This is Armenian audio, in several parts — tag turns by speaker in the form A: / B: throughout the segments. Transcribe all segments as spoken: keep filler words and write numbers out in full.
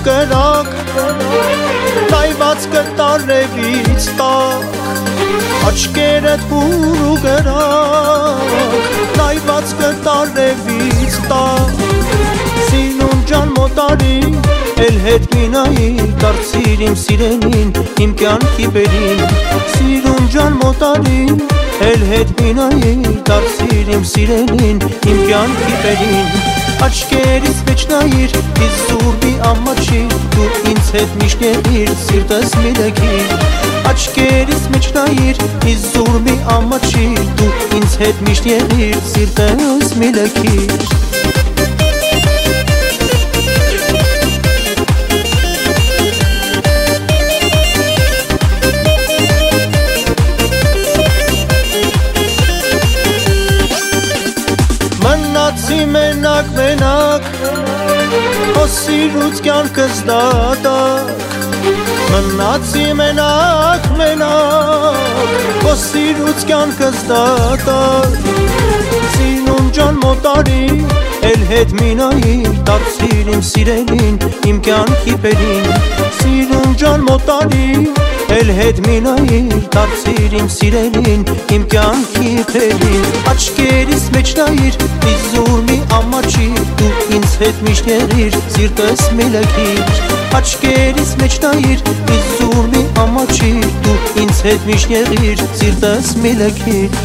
A: կրակ, նայված կտարևից տակ, աչքերդ հուր ու գրակ, նայված կտարևից տակ, սիրուն ջան մոտարի, էլ հետ մինայի, դարձիր իմ սիրենին, իմ կյանքի բերին, սիրուն ջան մոտարի, էլ հետ մինայի, դարձիր իմ սիրենին, իմ կյանքի բերին, աչքերիս մեջ նայիր, իզ զուրբի ամաչիր, դու ինձ հետ միշտ եղիր, սիրտս մի լքիր, աչքերիս մեջ նայիր, իզ զուրբի ամաչիր, դու ինձ հետ միշտ եղիր, սիրտս մի լքիր Մնացի մենակ, մենակ, քո սիրուց կյանքս դատարկ, մնացի մենակ, մենակ, քո սիրուց կյանքս դատարկ, սիրուն ջան մոտարի, էլ հետ մինայի, դարձիր իմ սիրելին, իմ կյանքի բերին, սիրուն ջան մոտարի, էլ հետ մինայի, դարձիր իմ սիրելին, իմ կյանքի բերին, աչքերիս մեջ նայիր, իզ զուրմի ամաչիր, դու ինձ հետ միշտ եղիր, սիրտս մի լքիր, աչքերիս մեջ նայիր, իզ զուրմի ամաչիր, դու ինձ հետ միշտ եղիր, սիրտս մի լքիր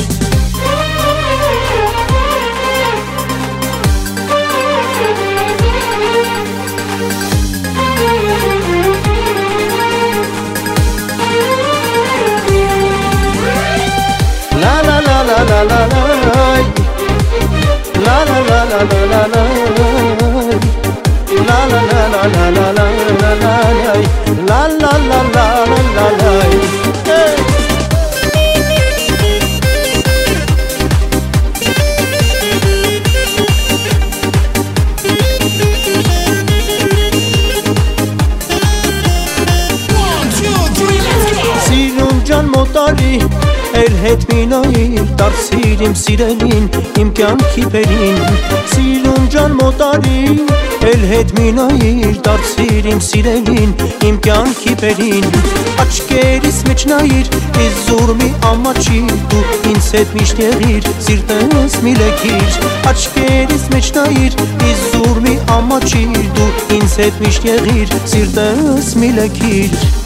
A: La la la la La la la la la la la La la la la la la la la La la la la la la Սիրուն ջան մոտարի Էլ հետ մինայի, դարձիր իմ սիրելին, իմ կյանքի բերին, սիրուն ջան մոտարի, էլ հետ մինայի, դարձիր իմ սիրելին, իմ կյանքի բերին, աչքերիս մեջ նայիր, իզ զուրմի ամաչիր, դու ինձ հետ միշտ եղիր, սիրտս մի լքիր, աչքերիս մեջ նայիր, իզ զուրմի ամաչիր, դու ինձ հետ միշտ եղիր, սիրտս մի լքիր